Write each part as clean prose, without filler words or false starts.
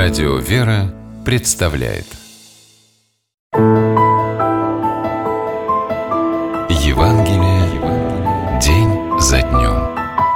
Радио «Вера» представляет Евангелие день за днем.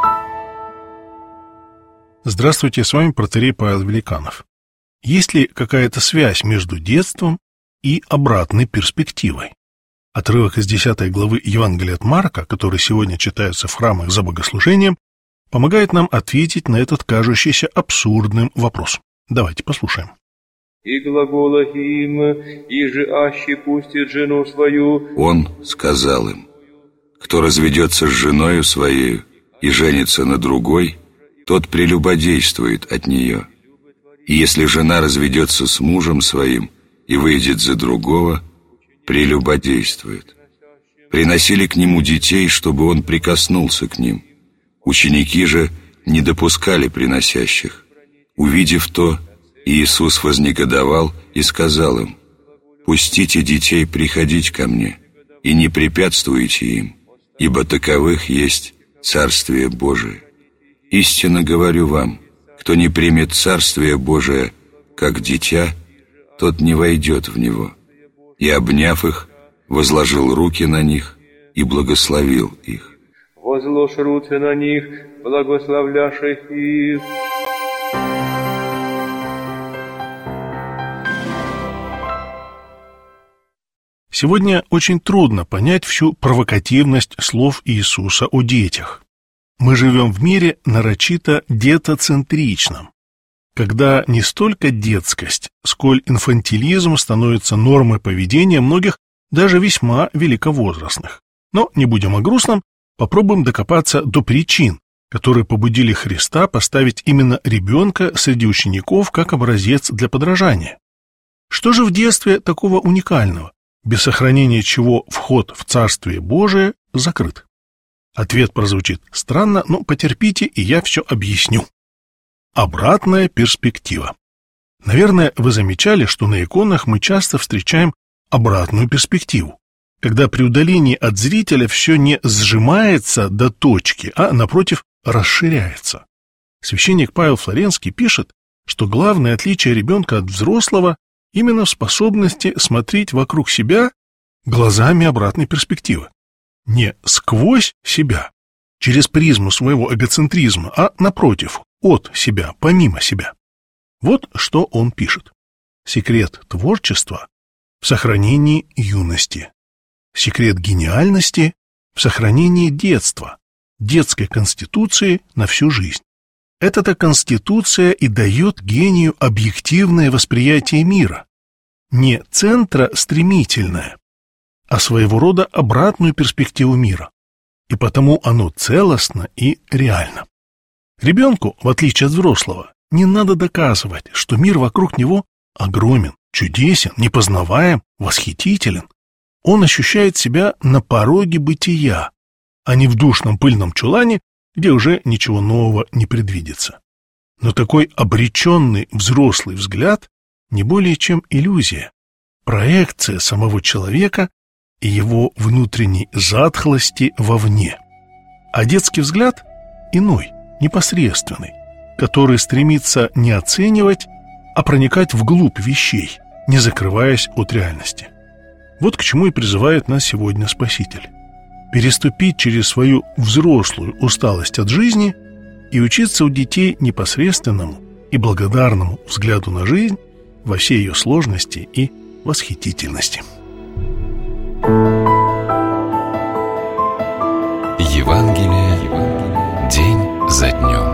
Здравствуйте, с вами протоиерей Павел Великанов. Есть ли какая-то связь между детством и обратной перспективой? Отрывок из 10 главы Евангелия от Марка, который сегодня читается в храмах за богослужением, помогает нам ответить на этот кажущийся абсурдным вопрос. Давайте послушаем. «И глагола им, иже аще пустит жену свою». Он сказал им: «Кто разведется с женою своей и женится на другой, тот прелюбодействует от нее. И если жена разведется с мужем своим и выйдет за другого, прелюбодействует». Приносили к нему детей, чтобы он прикоснулся к ним. Ученики же не допускали приносящих. Увидев то, Иисус вознегодовал и сказал им: «Пустите детей приходить ко мне, и не препятствуйте им, ибо таковых есть Царствие Божие. Истинно говорю вам, кто не примет Царствие Божие как дитя, тот не войдет в него». И, обняв их, возложил руки на них и благословил их. «Возложь руки на них, благословляши их». Сегодня очень трудно понять всю провокативность слов Иисуса о детях. Мы живем в мире нарочито детоцентричном, когда не столько детскость, сколь инфантилизм становится нормой поведения многих, даже весьма великовозрастных. Но не будем о грустном, попробуем докопаться до причин, которые побудили Христа поставить именно ребенка среди учеников как образец для подражания. Что же в детстве такого уникального, без сохранения чего вход в Царствие Божие закрыт? Ответ прозвучит странно, но потерпите, и я все объясню. Обратная перспектива. Наверное, вы замечали, что на иконах мы часто встречаем обратную перспективу, когда при удалении от зрителя все не сжимается до точки, а, напротив, расширяется. Священник Павел Флоренский пишет, что главное отличие ребенка от взрослого именно в способности смотреть вокруг себя глазами обратной перспективы. Не сквозь себя, через призму своего эгоцентризма, а, напротив, от себя, помимо себя. Вот что он пишет. Секрет творчества в сохранении юности. Секрет гениальности в сохранении детства, детской конституции на всю жизнь. Эта-то конституция и дает гению объективное восприятие мира, не центростремительное, а своего рода обратную перспективу мира, и потому оно целостно и реально. Ребенку, в отличие от взрослого, не надо доказывать, что мир вокруг него огромен, чудесен, непознаваем, восхитителен. Он ощущает себя на пороге бытия, а не в душном пыльном чулане, где уже ничего нового не предвидится. Но такой обреченный взрослый взгляд не более чем иллюзия, проекция самого человека и его внутренней затхлости вовне. А детский взгляд иной, непосредственный, который стремится не оценивать, а проникать вглубь вещей, не закрываясь от реальности. Вот к чему и призывает нас сегодня Спаситель. Переступить через свою взрослую усталость от жизни и учиться у детей непосредственному и благодарному взгляду на жизнь во всей ее сложности и восхитительности. Евангелие день за днем.